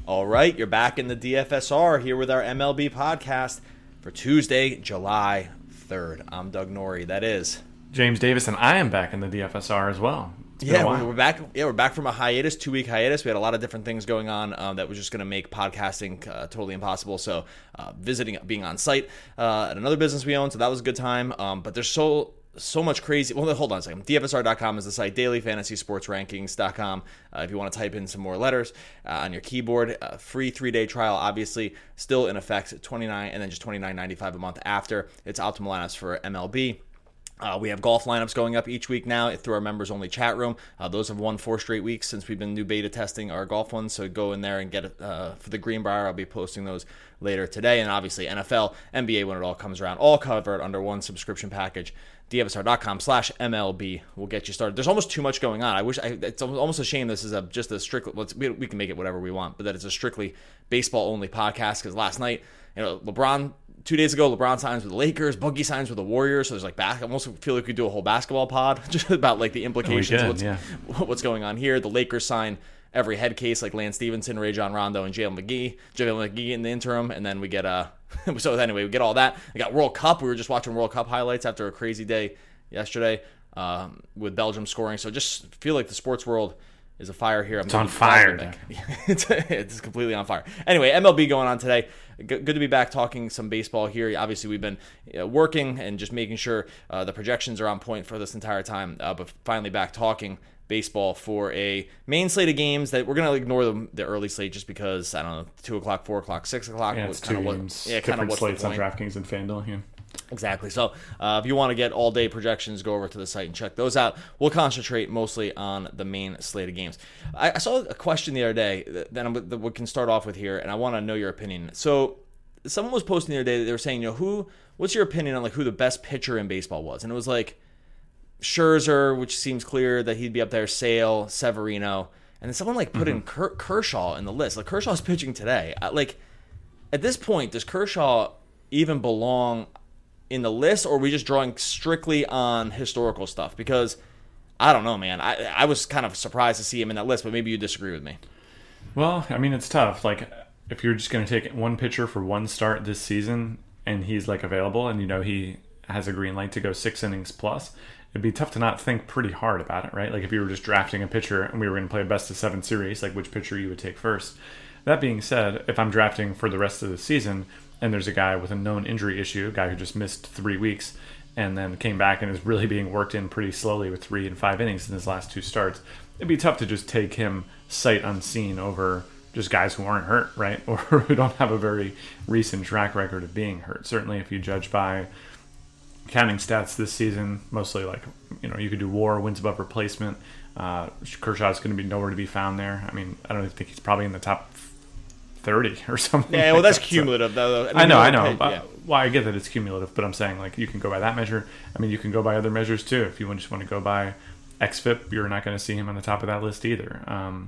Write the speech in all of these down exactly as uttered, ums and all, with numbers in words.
All right, you're back in the D F S R here with our M L B podcast for Tuesday, July third. I'm Doug Norrie. That is James Davis, and I am back in the D F S R as well. Yeah, we're back. Yeah, we're back from a hiatus, two week hiatus. We had a lot of different things going on um, that was just going to make podcasting uh, totally impossible. So, uh, visiting, being on site uh, at another business we own, so that was a good time. Um, but there's so so much crazy. Well, hold on a second. D F S R dot com is the site. daily fantasy sports rankings dot com. Uh, if you want to type in some more letters uh, on your keyboard, uh, free three day trial, obviously still in effect. twenty-nine and then just twenty-nine ninety-five a month after. It's optimal lineups for M L B. Uh, we have golf lineups going up each week now through our members-only chat room. Uh, those have won four straight weeks since we've been new beta testing our golf ones, so go in there and get it uh, for the Greenbrier. I'll be posting those later today, and obviously N F L, N B A when it all comes around, all covered under one subscription package. D F S R dot com slash M L B will get you started. There's almost too much going on. I wish I, it's almost a shame this is a, just a strictly, let's, we, we can make it whatever we want, but that it's a strictly baseball-only podcast, because last night, you know, LeBron... Two days ago, LeBron signs with the Lakers, Boogie signs with the Warriors, so there's like, bas- I almost feel like we could do a whole basketball pod just about like the implications of what's, yeah. what's going on here. The Lakers sign every head case like Lance Stevenson, Rajon Rondo, and Jalen McGee. Jalen McGee in the interim, and then we get uh so anyway, we get all that. We got World Cup. We were just watching World Cup highlights after a crazy day yesterday um, with Belgium scoring. So just feel like the sports world is a fire here. I'm it's on fire. it's, it's completely on fire. Anyway, M L B going on today. Good to be back talking some baseball here. Obviously, we've been working and just making sure uh, the projections are on point for this entire time. Uh, but finally back talking baseball for a main slate of games that we're going to ignore the, the early slate just because, I don't know, two o'clock, four o'clock, six o'clock. Yeah, it's two what, games. Yeah, different kind of slates on DraftKings and FanDuel. Yeah. Exactly. So uh, if you want to get all-day projections, go over to the site and check those out. We'll concentrate mostly on the main slate of games. I, I saw a question the other day that, that, I'm, that we can start off with here, and I want to know your opinion. So someone was posting the other day that they were saying, you know, who? What's your opinion on like who the best pitcher in baseball was? And it was like Scherzer, which seems clear that he'd be up there, Sale, Severino, and then someone like put mm-hmm. in Ker- Kershaw in the list. Like Kershaw's pitching today. I, like at this point, does Kershaw even belong in the list, or are we just drawing strictly on historical stuff? Because I don't know, man. I I was kind of surprised to see him in that list, but maybe you disagree with me. Well, I mean, it's tough. Like, if you're just going to take one pitcher for one start this season, and he's like available, and you know he has a green light to go six innings plus, it'd be tough to not think pretty hard about it, right? Like if you were just drafting a pitcher and we were going to play a best of seven series, like which pitcher you would take first. That being said, if I'm drafting for the rest of the season, and there's a guy with a known injury issue, a guy who just missed three weeks and then came back and is really being worked in pretty slowly with three and five innings in his last two starts, it'd be tough to just take him sight unseen over just guys who aren't hurt, right? Or who don't have a very recent track record of being hurt. Certainly if you judge by counting stats this season, mostly like, you know, you could do WAR, wins above replacement. Uh, Kershaw's going to be nowhere to be found there. I mean, I don't even think he's probably in the top thirty or something. Yeah, like well, that's that. cumulative, though. I, mean, I know, I know. Pay, yeah. Well, I get that it's cumulative, but I'm saying, like, you can go by that measure. I mean, you can go by other measures, too. If you just want to go by X F I P, you're not going to see him on the top of that list either. Um,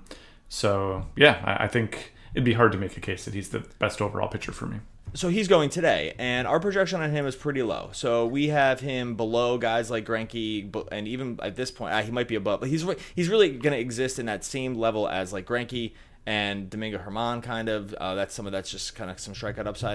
so, yeah, I, I think it'd be hard to make a case that he's the best overall pitcher for me. So he's going today, and our projection on him is pretty low. So we have him below guys like Greinke, and even at this point, uh, he might be above. But he's he's really going to exist in that same level as like Greinke and Domingo Germán, kind of. Uh, that's some of that's just kind of some strikeout upside.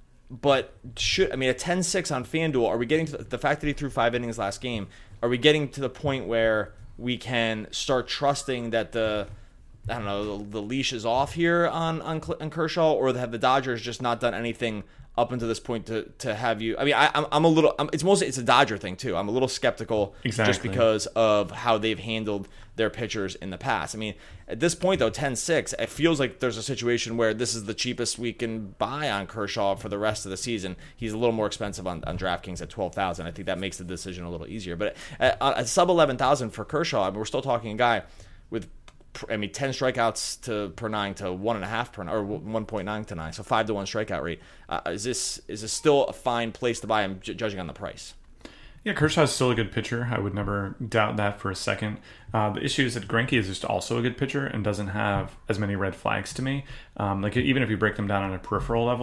But should I mean a ten six on FanDuel? Are we getting to the, the fact that he threw five innings last game? Are we getting to the point where we can start trusting that the I don't know the, the leash is off here on, on on Kershaw, or have the Dodgers just not done anything up until this point to to have you? I mean, I, I'm I'm a little. I'm, it's mostly it's a Dodger thing too. I'm a little skeptical exactly. just because of how they've handled their pitchers in the past. I mean, at this point though, ten six, it feels like there's a situation where this is the cheapest we can buy on Kershaw for the rest of the season. He's a little more expensive on, on DraftKings at twelve thousand. I think that makes the decision a little easier. But at, at sub eleven thousand for Kershaw, I mean, we're still talking a guy with. I mean, ten strikeouts to per nine to one and a half per or one point nine to nine, so five to one strikeout rate. Uh, is this is this still a fine place to buy him, j- judging on the price? Yeah, Kershaw's still a good pitcher. I would never doubt that for a second. Uh, the issue is that Greinke is just also a good pitcher and doesn't have as many red flags to me. Um, like even if you break them down on a peripheral level,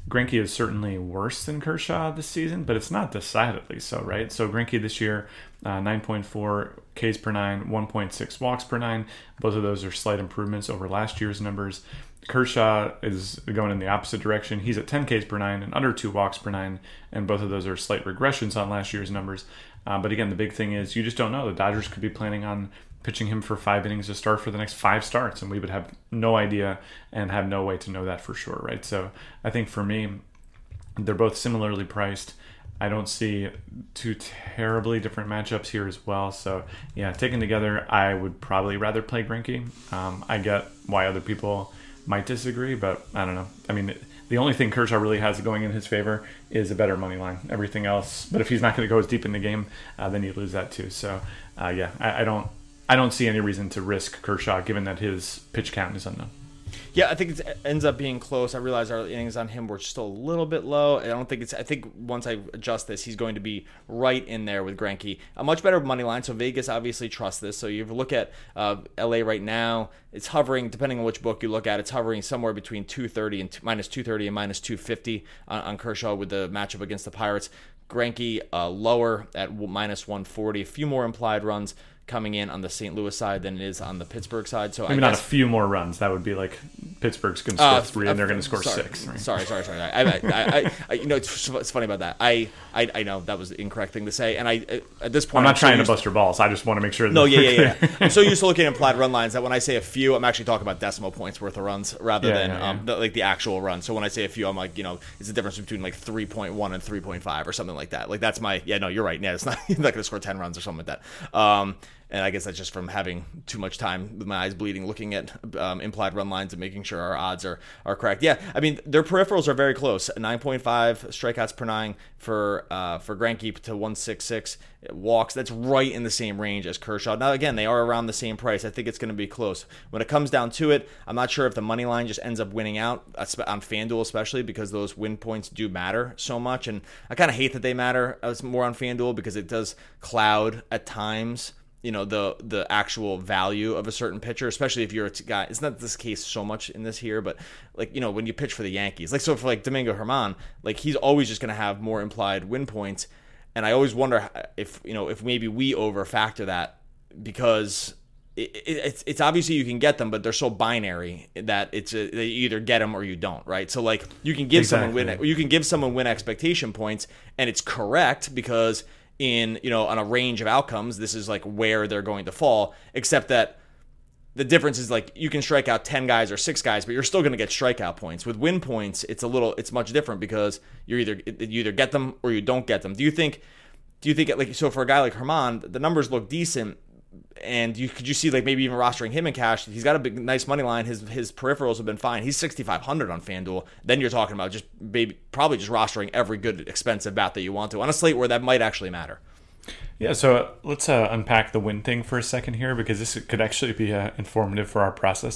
Greinke is certainly worse than Kershaw this season, but it's not decidedly so, right? So Greinke this year, uh, nine point four Ks per nine, one point six walks per nine. Both of those are slight improvements over last year's numbers. Kershaw is going in the opposite direction. He's at ten Ks per nine and under two walks per nine, and both of those are slight regressions on last year's numbers. Uh, but again, the big thing is you just don't know. The Dodgers could be planning on pitching him for five innings to start for the next five starts, and we would have no idea and have no way to know that for sure, right? So I think for me, they're both similarly priced. I don't see two terribly different matchups here as well. So yeah, taken together, I would probably rather play Greinke. Um, I get why other people might disagree, but I don't know. I mean, the only thing Kershaw really has going in his favor is a better money line. Everything else, but if he's not going to go as deep in the game, uh, then you lose that too. So uh, yeah, I, I don't, I don't see any reason to risk Kershaw given that his pitch count is unknown. Yeah, I think it ends up being close. I realize our innings on him were still a little bit low. I don't think it's. I think once I adjust this, he's going to be right in there with Greinke. A much better money line. So Vegas obviously trusts this. So you look at uh, L A right now. It's hovering, depending on which book you look at. It's hovering somewhere between two thirty and minus two thirty and minus two fifty on, on Kershaw with the matchup against the Pirates. Greinke uh, lower at minus one forty. A few more implied runs coming in on the Saint Louis side than it is on the Pittsburgh side. So maybe I not guess, a few more runs. That would be like Pittsburgh's going to score uh, three and they're going to score sorry, six. Right? Sorry, sorry, sorry. I, I, I, I, you know, it's, it's funny about that. I, I, I know that was the incorrect thing to say. And I, at this point, I'm not I'm trying so to bust your balls. I just want to make sure. That no, yeah, yeah, yeah. I'm so used to looking at implied run lines that when I say a few, I'm actually talking about decimal points worth of runs rather yeah, than yeah, yeah. Um, the, like the actual run. So when I say a few, I'm like, you know, it's the difference between like three point one and three point five or something like that. Like that's my, yeah, no, you're right. Yeah, it's not, you're not going to score ten runs or something like that. Um, And I guess that's just from having too much time with my eyes bleeding, looking at um, implied run lines and making sure our odds are, are correct. Yeah, I mean, their peripherals are very close. nine point five strikeouts per nine for uh, for Greinke to one sixty-six walks. That's right in the same range as Kershaw. Now, again, they are around the same price. I think it's going to be close. When it comes down to it, I'm not sure if the money line just ends up winning out, on FanDuel especially, because those win points do matter so much. And I kind of hate that they matter as more on FanDuel because it does cloud at times you know, the the actual value of a certain pitcher, especially if you're a guy. It's not this case so much in this here, but like, you know, when you pitch for the Yankees, like, so for like Domingo Germán, like he's always just going to have more implied win points. And I always wonder if, you know, if maybe we over factor that because it, it, it's it's obviously you can get them, but they're so binary that it's a, they either get them or you don't, right? So like you can give exactly. someone win, you can give someone win expectation points, and it's correct because in, you know, on a range of outcomes, this is like where they're going to fall, except that the difference is like you can strike out ten guys or six guys, but you're still going to get strikeout points. With win points, it's a little, it's much different because you're either, you either get them or you don't get them. Do you think, do you think it, like, so for a guy like Germán, the numbers look decent, and you could you see like maybe even rostering him in cash? He's got a big, nice money line. His his peripherals have been fine. He's sixty-five hundred on FanDuel. Then you're talking about just maybe probably just rostering every good expensive bat that you want to on a slate where that might actually matter. Yeah, so let's uh, unpack the win thing for a second here because this could actually be uh, informative for our process.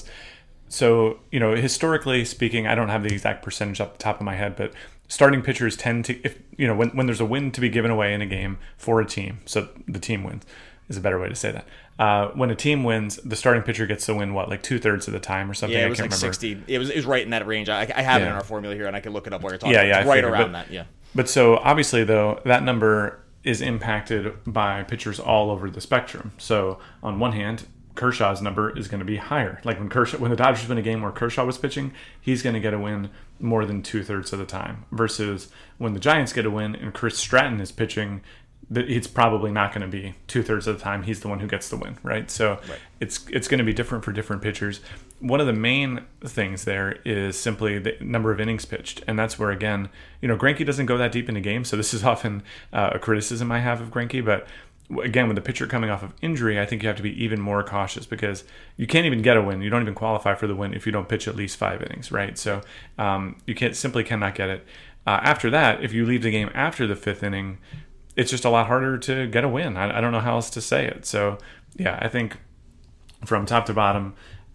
So, you know, historically speaking, I don't have the exact percentage off the top of my head, but starting pitchers tend to, if you know, when, when there's a win to be given away in a game for a team, so the team wins is a better way to say that. Uh, when a team wins, the starting pitcher gets to win, what, like two-thirds of the time or something? Yeah, it was I like can't remember. sixty. It was, it was right in that range. I, I have yeah. it in our formula here, and I can look it up while you're talking. Yeah, yeah, it's right figured, around but, that, yeah. But so, obviously, though, that number is impacted by pitchers all over the spectrum. So, on one hand, Kershaw's number is going to be higher. Like when Kershaw, when the Dodgers win a game where Kershaw was pitching, he's going to get a win more than two-thirds of the time. Versus when the Giants get a win and Chris Stratton is pitching, it's probably not going to be two-thirds of the time he's the one who gets the win, right? So right. it's it's going to be different for different pitchers. One of the main things there is simply the number of innings pitched. And that's where, again, you know, Greinke doesn't go that deep into games. So this is often uh, a criticism I have of Greinke. But again, with the pitcher coming off of injury, I think you have to be even more cautious because you can't even get a win. You don't even qualify for the win if you don't pitch at least five innings, right? So um, you can't simply cannot get it. Uh, after that, if you leave the game after the fifth inning, it's just a lot harder to get a win. I, I don't know how else to say it. So, yeah, I think from top to bottom,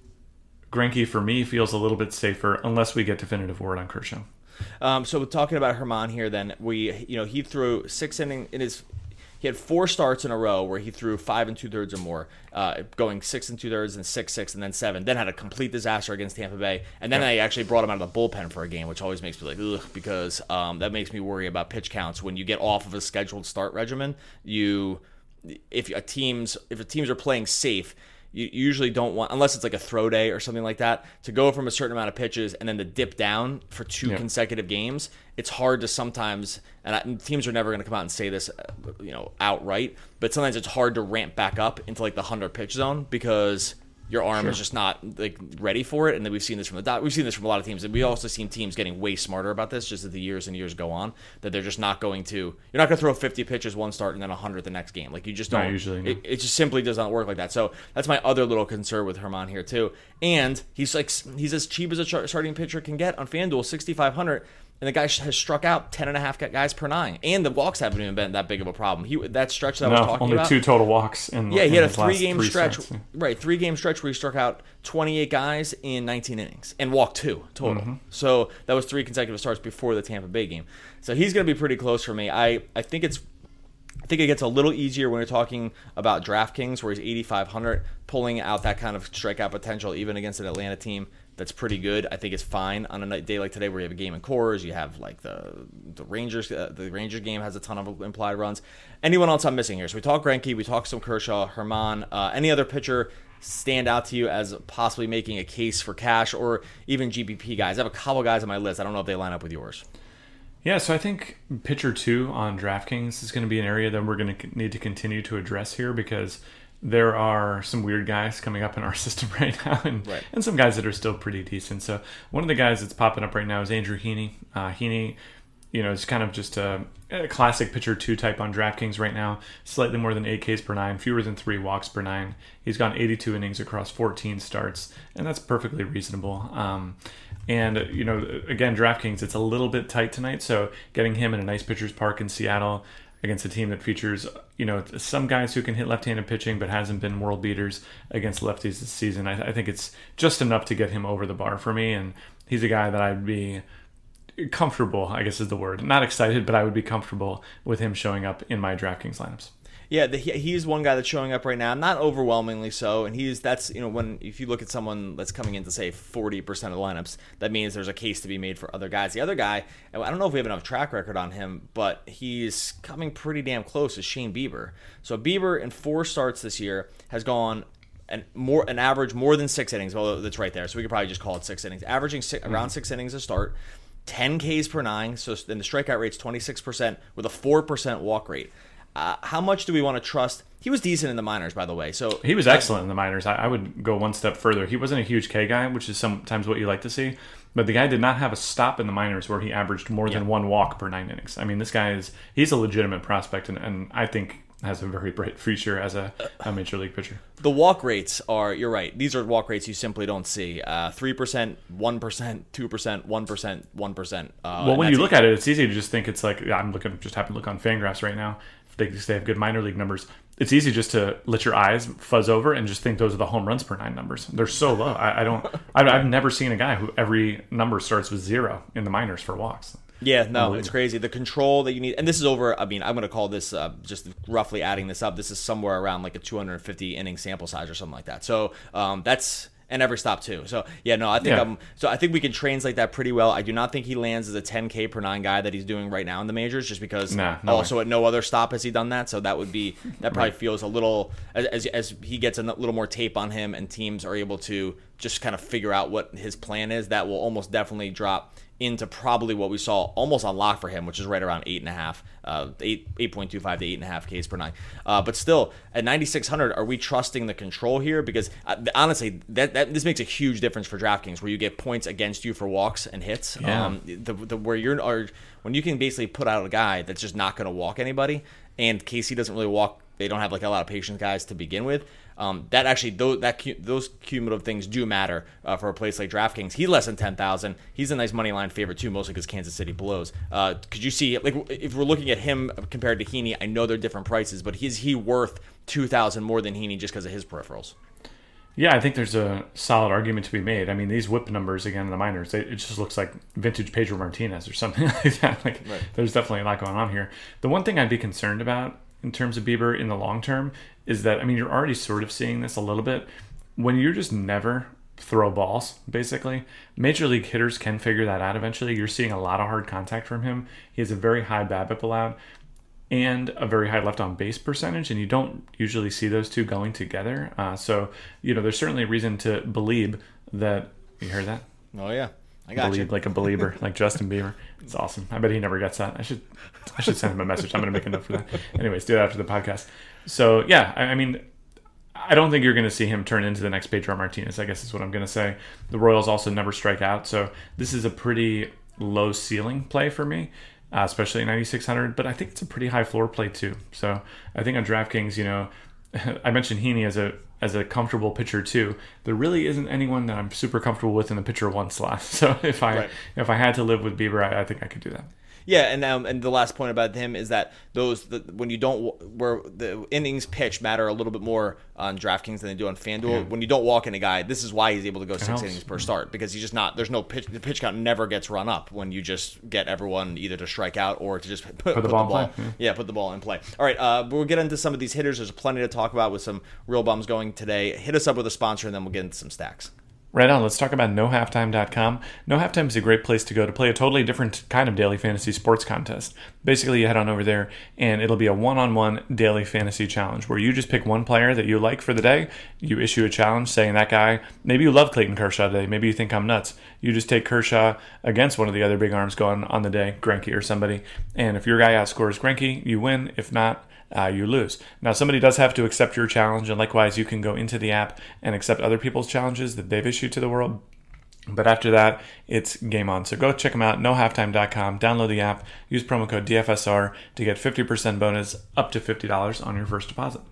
Greinke, for me, feels a little bit safer unless we get definitive word on Kershaw. Um, so talking about Germán here, then we, you know, he threw six innings in his. he had four starts in a row where he threw five and two thirds or more, uh, going six and two thirds and six six and then seven. Then had a complete disaster against Tampa Bay, and then yeah. I actually brought him out of the bullpen for a game, which always makes me like ugh, because um, that makes me worry about pitch counts when you get off of a scheduled start regimen. You, if a teams if a teams are playing safe. You usually don't want, unless it's like a throw day or something like that, to go from a certain amount of pitches and then to dip down for two yeah. consecutive games. It's hard to sometimes, and, I, and teams are never going to come out and say this, you know, outright, but sometimes it's hard to ramp back up into like the hundred pitch zone because your arm sure. is just not like ready for it. And then we've seen this from the we've seen this from a lot of teams, and we also seen teams getting way smarter about this just as the years and years go on. That they're just not going to. You're not going to throw fifty pitches one start and then one hundred the next game. Like you just don't. Not usually. No. It, it just simply does not work like that. So that's my other little concern with Germán here too. And he's like he's as cheap as a starting pitcher can get on FanDuel, sixty-five hundred. And the guy has struck out ten and a half guys per nine. And the walks haven't even been that big of a problem. He That stretch that I no, was talking only about. two total walks. In, yeah, he in had a three-game three stretch. starts, yeah. Right, three-game stretch where he struck out twenty-eight guys in nineteen innings and walked two total. Mm-hmm. So that was three consecutive starts before the Tampa Bay game. So he's going to be pretty close for me. I, I think it's I think it gets a little easier when you're talking about DraftKings, where he's eighty-five hundred, pulling out that kind of strikeout potential even against an Atlanta team that's pretty good. I think it's fine on a day like today where you have a game in Coors. You have like the the Rangers. Uh, the Rangers game has a ton of implied runs. Anyone else I'm missing here? So we talk Greinke, we talk some Kershaw, Germán. Uh, any other pitcher stand out to you as possibly making a case for cash, or even G P P guys? I have a couple guys on my list. I don't know if they line up with yours. Yeah, so I think pitcher two on DraftKings is going to be an area that we're going to need to continue to address here because there are some weird guys coming up in our system right now and, right. and some guys that are still pretty decent. So one of the guys that's popping up right now is Andrew Heaney. Uh, Heaney, you know, is kind of just a, a classic pitcher two type on DraftKings right now. Slightly more than eight Ks per nine, fewer than three walks per nine. He's gone eighty-two innings across fourteen starts, and that's perfectly reasonable. Um, and, you know, again, DraftKings, it's a little bit tight tonight, so getting him in a nice pitcher's park in Seattle against a team that features, you know, some guys who can hit left-handed pitching but hasn't been world beaters against lefties this season, I, I think it's just enough to get him over the bar for me, and he's a guy that I'd be comfortable, I guess is the word. Not excited, but I would be comfortable with him showing up in my DraftKings lineups. Yeah, the, he's one guy that's showing up right now, not overwhelmingly so, and he's that's you know when if you look at someone that's coming in to say forty percent of the lineups, that means there's a case to be made for other guys. The other guy, I don't know if we have enough track record on him, but he's coming pretty damn close, is Shane Bieber. So Bieber in four starts this year has gone an more an average more than six innings. Well, that's right there, so we could probably just call it six innings, averaging six, around six innings a start. ten Ks per nine, so then the strikeout rate's twenty-six percent with a four percent walk rate. Uh, how much do we want to trust? He was decent in the minors, by the way. So he was excellent in the minors. I, I would go one step further. He wasn't a huge K guy, which is sometimes what you like to see. But the guy did not have a stop in the minors where he averaged more than yeah. one walk per nine innings. I mean, this guy is he's a legitimate prospect, and, and I think has a very bright future as a, a major league pitcher. The walk rates are, you're right, these are walk rates you simply don't see. Uh, three percent, one percent, two percent, one percent, one percent. Uh, well, when you look at it, it's easy to just think it's like, I'm looking, just happen to look on Fangraphs right now. They, they have good minor league numbers. It's easy just to let your eyes fuzz over and just think those are the home runs per nine numbers. They're so low. I, I don't. I've, I've never seen a guy who every number starts with zero in the minors for walks. Yeah, no, it's crazy. The control that you need, and this is over, I mean, I'm going to call this, uh, just roughly adding this up, this is somewhere around like a two hundred fifty inning sample size or something like that. So um, that's, and every stop too. So yeah, no, I think yeah. I'm, so I think we can translate that pretty well. I do not think he lands as a ten K per nine guy that he's doing right now in the majors, just because nah, no also way. At no other stop has he done that. So that would be, that probably right. feels a little, as, as he gets a little more tape on him and teams are able to just kind of figure out what his plan is, that will almost definitely drop into probably what we saw almost on lock for him, which is right around eight and a half, uh, eight eight point two five to eight and a half Ks per nine. Uh, but still, at ninety-six hundred, are we trusting the control here? Because uh, honestly, that, that this makes a huge difference for DraftKings, where you get points against you for walks and hits. Yeah. Um, the, the where you're are, when you can basically put out a guy that's just not going to walk anybody, and K C doesn't really walk. They don't have like a lot of patience guys to begin with. Um, that actually, those, that those cumulative things do matter uh, for a place like DraftKings. He's less than ten thousand. He's a nice money line favorite too, mostly because Kansas City blows. Uh, could you see, like, if we're looking at him compared to Heaney, I know they're different prices, but is he worth two thousand more than Heaney just because of his peripherals? Yeah, I think there's a solid argument to be made. I mean, these whip numbers, again, in the minors, it just looks like vintage Pedro Martinez or something like that. Like, right. There's definitely a lot going on here. The one thing I'd be concerned about in terms of Bieber in the long term is that, I mean, you're already sort of seeing this a little bit. When you're just never throw balls, basically, major league hitters can figure that out eventually. You're seeing a lot of hard contact from him. He has a very high BABIP allowed and a very high left on base percentage, and you don't usually see those two going together. Uh, so, you know, there's certainly a reason to believe that. You heard that? Oh, yeah. I got believe you. Like a believer, like Justin Bieber. It's awesome. I bet he never gets that. I should I should send him a message. I'm going to make a note for that. Anyways, do that after the podcast. So, yeah, I, I mean, I don't think you're going to see him turn into the next Pedro Martinez, I guess is what I'm going to say. The Royals also never strike out, so this is a pretty low ceiling play for me, uh, especially at ninety-six hundred, but I think it's a pretty high floor play too. So I think on DraftKings, you know, I mentioned Heaney as a as a comfortable pitcher too. There really isn't anyone that I'm super comfortable with in the pitcher one slot. So if I right. if I had to live with Bieber, I, I think I could do that. Yeah, and um, and the last point about him is that those the, when you don't where the innings pitched matter a little bit more on DraftKings than they do on FanDuel. Yeah. When you don't walk in a guy, this is why he's able to go six innings per start, because he's just not. There's no pitch. The pitch count never gets run up when you just get everyone either to strike out or to just put, put, put the put ball. The ball in play. Yeah. yeah, put the ball in play. All right, uh, we'll get into some of these hitters. There's plenty to talk about with some real bums going today. Hit us up with a sponsor, and then we'll get into some stacks. Right on, let's talk about no halftime dot com. No Halftime is a great place to go to play a totally different kind of daily fantasy sports contest. Basically, you head on over there, and it'll be a one-on-one daily fantasy challenge where you just pick one player that you like for the day. You issue a challenge saying that guy, maybe you love Clayton Kershaw today, maybe you think I'm nuts. You just take Kershaw against one of the other big arms going on the day, Greinke or somebody, and if your guy outscores Greinke, you win. If not, Uh, you lose. Now, somebody does have to accept your challenge, and likewise, you can go into the app and accept other people's challenges that they've issued to the world. But after that, it's game on. So go check them out, no halftime dot com. Download the app. Use promo code D F S R to get fifty percent bonus up to fifty dollars on your first deposit.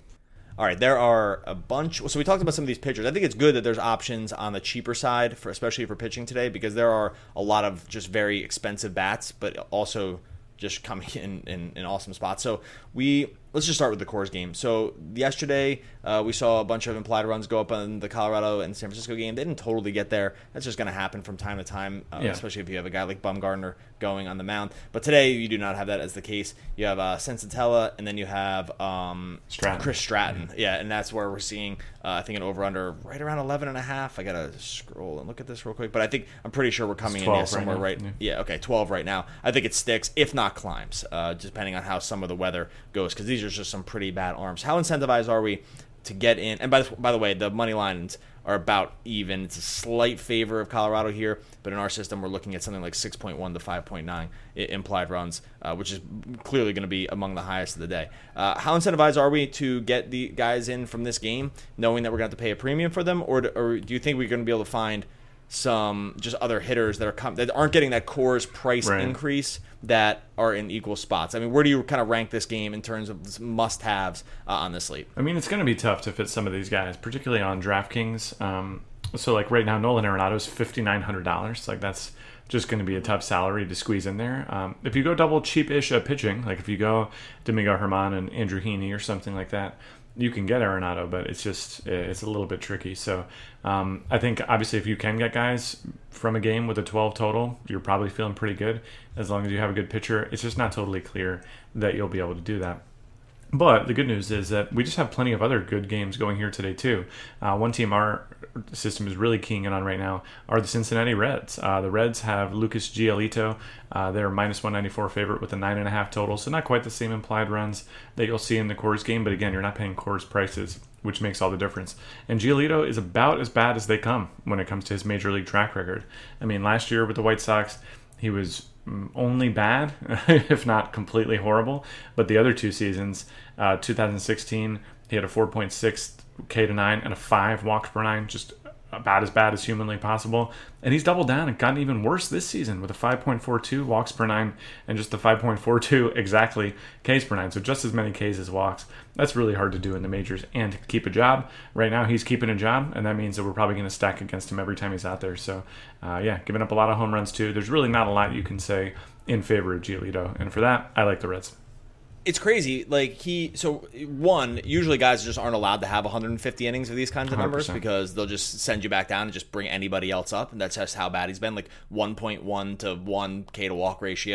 All right, there are a bunch. So we talked about some of these pitchers. I think it's good that there's options on the cheaper side, for especially for pitching today, because there are a lot of just very expensive bats, but also just coming in, in in awesome spots. So we let's just start with the Coors game. So yesterday uh, we saw a bunch of implied runs go up on the Colorado and San Francisco game. They didn't totally get there. That's just going to happen from time to time, uh, yeah. especially if you have a guy like Bumgarner going on the mound. But today you do not have that as the case. You have uh, Sensatella, and then you have um, Stratton. Chris Stratton. Yeah. yeah, and that's where we're seeing, uh, I think, an over-under right around eleven and a half. I got to scroll and look at this real quick. But I think, I'm pretty sure we're coming in here somewhere right, right yeah. yeah, okay, twelve right now. I think it sticks, if not climbs, uh, depending on how some of the weather goes, because these are just some pretty bad arms. How incentivized are we to get in? And by the, by the way, the money lines are about even. It's a slight favor of Colorado here, but in our system, we're looking at something like six point one to five point nine implied runs, uh, which is clearly going to be among the highest of the day. Uh, how incentivized are we to get the guys in from this game, knowing that we're going to have to pay a premium for them, or do, or do you think we're going to be able to find some just other hitters that are com- that aren't getting that Coors price right. increase that are in equal spots? I mean, where do you kind of rank this game in terms of must-haves uh, on this slate? I mean, it's going to be tough to fit some of these guys, particularly on DraftKings. Um, so, like right now, Nolan Arenado is five thousand nine hundred dollars. Like that's just going to be a tough salary to squeeze in there. Um, if you go double cheap-ish at pitching, like if you go Domingo Germán and Andrew Heaney or something like that, you can get Arenado, but it's just it's a little bit tricky. So um, I think obviously if you can get guys from a game with a twelve total, you're probably feeling pretty good as long as you have a good pitcher. It's just not totally clear that you'll be able to do that. But the good news is that we just have plenty of other good games going here today too. Uh, one team our system is really keying in on right now are the Cincinnati Reds. Uh, the Reds have Lucas Giolito. Uh, they're minus one ninety-four favorite with a nine and a half total, so not quite the same implied runs that you'll see in the Coors game. But again, you're not paying Coors prices, which makes all the difference. And Giolito is about as bad as they come when it comes to his major league track record. I mean, last year with the White Sox, he was only bad, if not completely horrible. But the other two seasons, uh, two thousand sixteen, he had a four point six K to nine and a five walks per nine, just about as bad as humanly possible. And he's doubled down and gotten even worse this season with a five point four two walks per nine and just a five point four two exactly Ks per nine. So just as many Ks as walks. That's really hard to do in the majors and to keep a job. Right now he's keeping a job, and that means that we're probably going to stack against him every time he's out there. So uh, yeah, giving up a lot of home runs too. There's really not a lot you can say in favor of Giolito. And for that, I like the Reds. It's crazy. Like he, so one, usually guys just aren't allowed to have one hundred fifty innings of these kinds of numbers one hundred percent because they'll just send you back down and just bring anybody else up. And that's just how bad he's been. Like one point one to one K to walk ratio.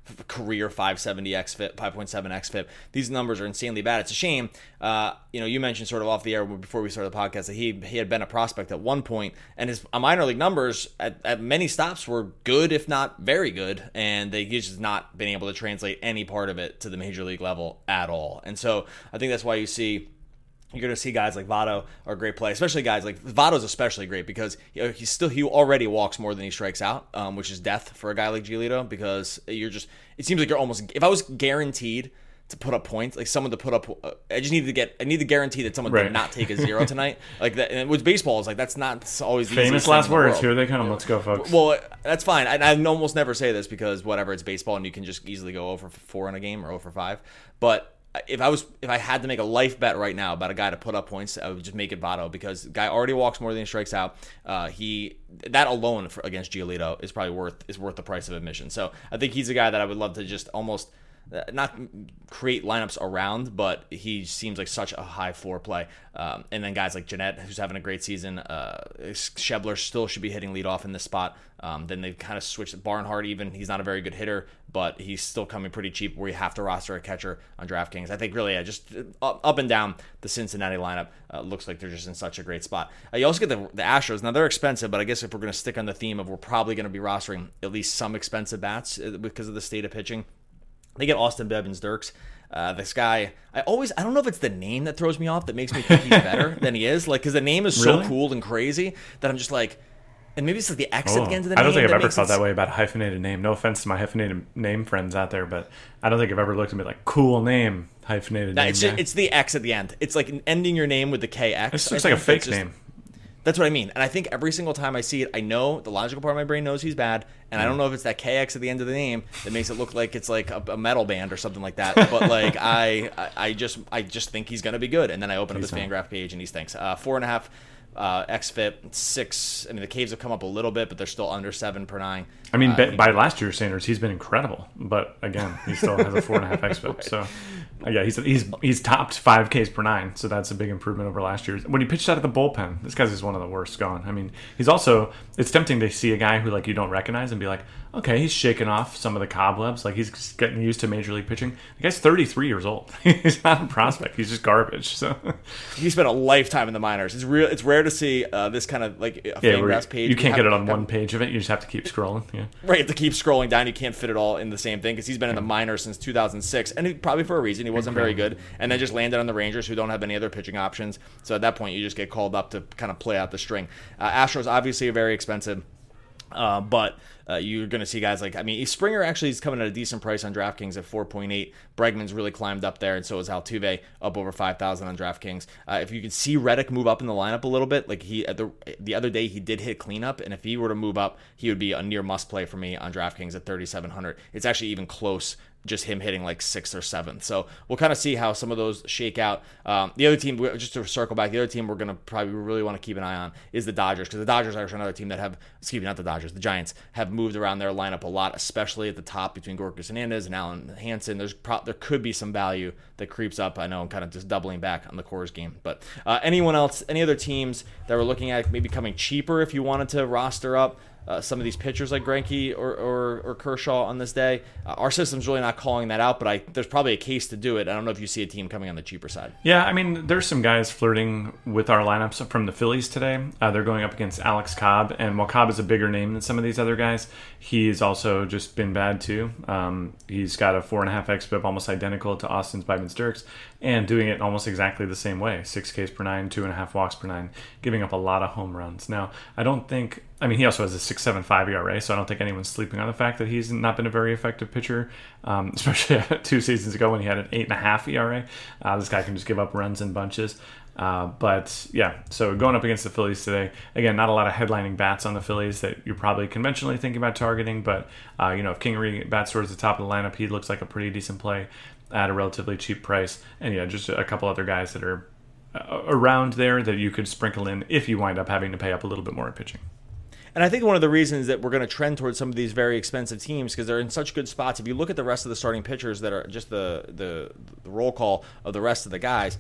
career five seventy xFIP, five point seven xFIP. These numbers are insanely bad. It's a shame. Uh, you know, you mentioned sort of off the air before we started the podcast that he he had been a prospect at one point, and his minor league numbers at, at many stops were good, if not very good, and they, he's just not been able to translate any part of it to the major league level at all. And so I think that's why you see you're going to see guys like Votto are a great play, especially guys like Votto's especially great because you know, he's still he already walks more than he strikes out, um, which is death for a guy like Giolito because you're just it seems like you're almost if I was guaranteed to put up points, like someone to put up, uh, I just needed to get I need to guarantee that someone right. did not take a zero tonight, like that. And with baseball, it's like that's not always the famous last words. Here they come. Let's go, folks. Well, that's fine. I, I almost never say this because whatever, it's baseball and you can just easily go over four in a game or over five, but. If I was, if I had to make a life bet right now about a guy to put up points, I would just make it Votto because the guy already walks more than he strikes out. Uh, he that alone for, against Giolito is probably worth is worth the price of admission. So I think he's a guy that I would love to just almost not create lineups around, but he seems like such a high floor play. Um, and then guys like Jeanette, who's having a great season. Uh, Schebler still should be hitting leadoff in this spot. Um, then they've kind of switched. Barnhart even, he's not a very good hitter, but he's still coming pretty cheap where you have to roster a catcher on DraftKings. I think really, yeah, just up, up and down the Cincinnati lineup uh, looks like they're just in such a great spot. Uh, you also get the, the Astros. Now, they're expensive, but I guess if we're going to stick on the theme of we're probably going to be rostering at least some expensive bats because of the state of pitching, they get Austin Bevins Dirks. Uh, this guy, I always, I don't know if it's the name that throws me off that makes me think he's better than he is. Like, because the name is so really? cool and crazy that I'm just like, and maybe it's like the X oh, at the end of the name. I don't think I've ever felt it... that way about a hyphenated name. No offense to my hyphenated name friends out there, but I don't think I've ever looked at me like, cool name, hyphenated no, name. It's, just, it's the X at the end. It's like ending your name with the K X. It looks like a fake just, name. That's what I mean. And I think every single time I see it, I know the logical part of my brain knows he's bad. And I don't know if it's that K X at the end of the name that makes it look like it's like a, a metal band or something like that. But like I, I, I just, I just think he's gonna be good. And then I open up his Fangraph page and he stinks. Uh, four and a half uh, xFIP, six. I mean, the Caves have come up a little bit, but they're still under seven per nine. I mean, uh, by last year's standards, he's been incredible. But again, he still has a four and a half xFIP. Right. So. Yeah, he's he's he's topped five Ks per nine, so that's a big improvement over last year's. When he pitched out of the bullpen, this guy's just one of the worst gone. I mean, he's also, it's tempting to see a guy who like you don't recognize and be like, okay, he's shaking off some of the cobwebs, like he's getting used to major league pitching. The guy's thirty-three years old. He's not a prospect. He's just garbage. So he spent a lifetime in the minors. It's real. It's rare to see uh, this kind of like a yeah, Fangraphs page. You can't have, get it on have, one page of it. You just have to keep scrolling. Yeah, right. You have to keep scrolling down. You can't fit it all in the same thing because he's been in the minors since two thousand six, and he, probably for a reason. He wasn't very good. And then just landed on the Rangers, who don't have any other pitching options. So at that point, you just get called up to kind of play out the string. Uh, Astros obviously are very expensive, uh, but uh, you're going to see guys like, I mean, Springer actually is coming at a decent price on DraftKings at four point eight. Bregman's really climbed up there, and so is Altuve, up over five thousand on DraftKings. Uh, if you can see Reddick move up in the lineup a little bit, like he at the the other day he did hit cleanup, and if he were to move up, he would be a near must play for me on DraftKings at thirty-seven hundred. It's actually even close. Just him hitting like sixth or seventh. So we'll kind of see how some of those shake out. Um, the other team, just to circle back, the other team we're going to probably really want to keep an eye on is the Dodgers, because the Dodgers are actually another team that have, excuse me, not the Dodgers, the Giants have moved around their lineup a lot, especially at the top between Gorkas Hernandez and Alan Hansen. There's pro- there could be some value that creeps up. I know I'm kind of just doubling back on the Coors game. But uh, anyone else, any other teams that we're looking at maybe coming cheaper if you wanted to roster up Uh, some of these pitchers like Greinke or, or, or Kershaw on this day. Uh, our system's really not calling that out, but I there's probably a case to do it. I don't know if you see a team coming on the cheaper side. Yeah, I mean, there's some guys flirting with our lineups from the Phillies today. Uh, they're going up against Alex Cobb, and while Cobb is a bigger name than some of these other guys, he's also just been bad too. Um, he's got a four and a half xFIP, almost identical to Austin's Bivens Dirks, and doing it almost exactly the same way: six Ks per nine, two and a half walks per nine, giving up a lot of home runs. Now, I don't think. I mean, he also has a six point seven five E R A, so I don't think anyone's sleeping on the fact that he's not been a very effective pitcher, um, especially two seasons ago when he had an eight point five E R A. Uh, this guy can just give up runs in bunches. Uh, but, yeah, so going up against the Phillies today, again, not a lot of headlining bats on the Phillies that you're probably conventionally thinking about targeting, but, uh, you know, if Kingery bats towards the top of the lineup, he looks like a pretty decent play at a relatively cheap price. And, yeah, just a couple other guys that are around there that you could sprinkle in if you wind up having to pay up a little bit more at pitching. And I think one of the reasons that we're going to trend towards some of these very expensive teams because they're in such good spots. If you look at the rest of the starting pitchers that are just the, the the roll call of the rest of the guys,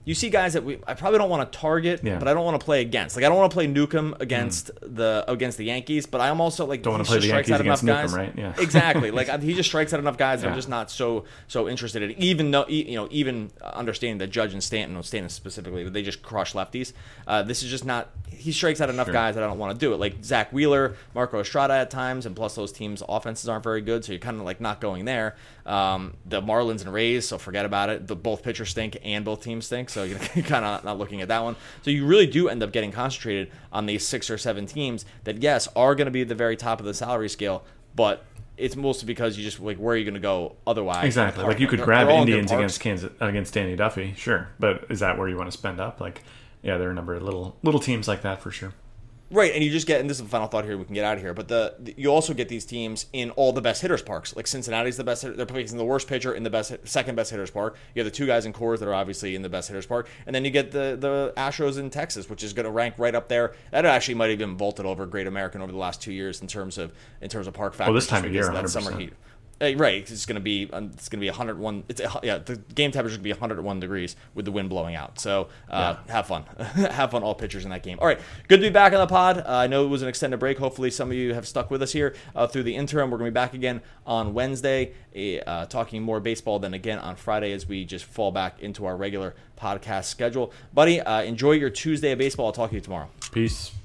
you see guys that we I probably don't want to target, Yeah. but I don't want to play against. Like I don't want to play Newcomb against mm. the against the Yankees, but I'm also like don't want to play the Yankees against Newcomb, right? Yeah, exactly. Like he just strikes out enough guys that yeah. I'm just not so so interested in. Even though you know, even understanding that Judge and Stanton, no, Stanton specifically, they just crush lefties. Uh, this is just not. He strikes out enough sure. guys that I don't want to do it. Like Zach Wheeler, Marco Estrada at times, and plus those teams' offenses aren't very good, so you're kind of like not going there. Um, the Marlins and Rays, so forget about it. The both pitchers stink and both teams stink, so you're kind of not looking at that one. So you really do end up getting concentrated on these six or seven teams that, yes, are going to be at the very top of the salary scale, but it's mostly because you just like where are you going to go otherwise? Exactly. Like you could they're, grab they're Indians against Kansas against Danny Duffy, sure, but is that where you want to spend up? Like, yeah, there are a number of little little teams like that for sure. Right, and you just get, and this is the final thought here, we can get out of here, but the, the you also get these teams in all the best hitters parks. Like Cincinnati's the best, they're facing the worst pitcher in the best, second best hitters park. You have the two guys in Coors that are obviously in the best hitters park, and then you get the the Astros in Texas, which is going to rank right up there. That actually might have been vaulted over Great American over the last two years in terms of in terms of park factor. Well, this time of year, that summer heat. Uh, right, it's going to be it's going to be one hundred one. It's yeah, the game temperature is going to be one hundred one degrees with the wind blowing out. So uh, yeah. have fun, have fun, all pitchers in that game. All right, good to be back on the pod. Uh, I know it was an extended break. Hopefully, some of you have stuck with us here uh, through the interim. We're going to be back again on Wednesday, uh, talking more baseball. Then again on Friday as we just fall back into our regular podcast schedule. Buddy, uh, enjoy your Tuesday of baseball. I'll talk to you tomorrow. Peace.